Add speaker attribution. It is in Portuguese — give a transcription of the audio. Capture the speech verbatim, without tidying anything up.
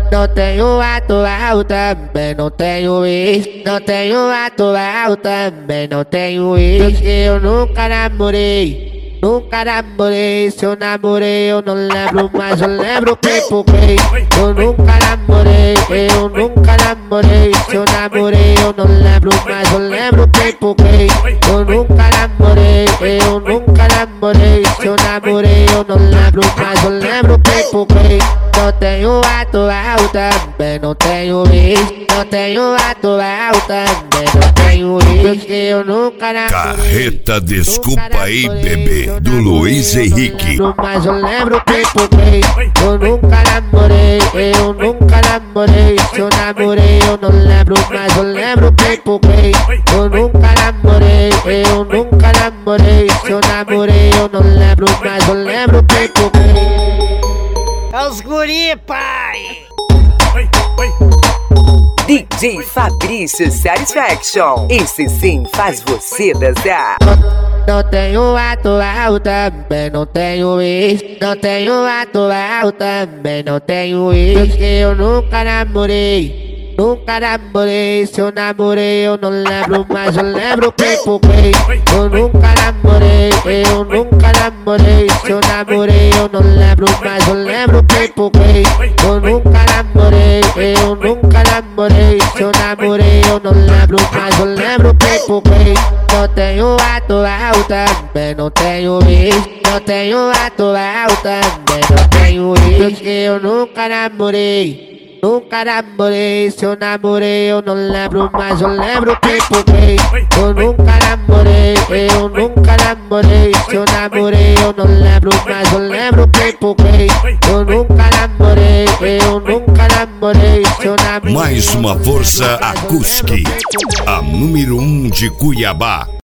Speaker 1: Não tenho atual, também não tenho ex. Não tenho atual, também não tenho ex. Eu nunca namorei, nunca namorei. Se eu namorei eu não lembro, mas eu lembro que pouquei. Eu nunca namorei, eu nunca namorei. Se eu namorei eu não lembro, mas eu lembro que pouquei. Eu nunca namorei, eu nunca namorei. Se eu namorei eu não lembro, mas eu lembro que pouquei. Não tenho atual, também não tenho ex. Não tenho atual, também não tenho ex. Eu nunca namorei.
Speaker 2: Carreta Desculpa Aí Bebê, do Luiz Henrique.
Speaker 1: Mas eu lembro que pouquei. Eu nunca namorei, eu nunca namorei. Se eu namorei eu não lembro, mas eu lembro que pouquei. Eu nunca namorei, eu nunca namorei. Se eu namorei eu não lembro, mas eu lembro que pouquei.
Speaker 3: É os guri, pai!
Speaker 4: D J Fabrício Satisfaction. Esse sim faz você dançar.
Speaker 1: Não tenho atual, também não tenho ex. Não tenho atual, também não tenho ex. Eu nunca namorei, nunca namorei. Se eu namorei eu não lembro, mas eu lembro que pouquei. Eu nunca namorei, eu nunca namorei. Se eu namorei eu não lembro, mas eu lembro que pouquei. Eu nunca namorei, eu nunca namorei. Se eu namorei eu não lembro, mas eu lembro que pouquei. Não tenho atual, também não tenho ex. Não tenho atual, também não tenho ex. Eu nunca namorei, nunca namorei. Se eu namorei eu não lembro, mas eu lembro que pouquei. Eu nunca namorei, eu nunca namorei. Se eu namorei eu não lembro, mas eu lembro que pouquei. Eu nunca namorei, eu nunca namorei. Se eu namorei.
Speaker 2: Mais uma força acústica, a número um de Cuiabá.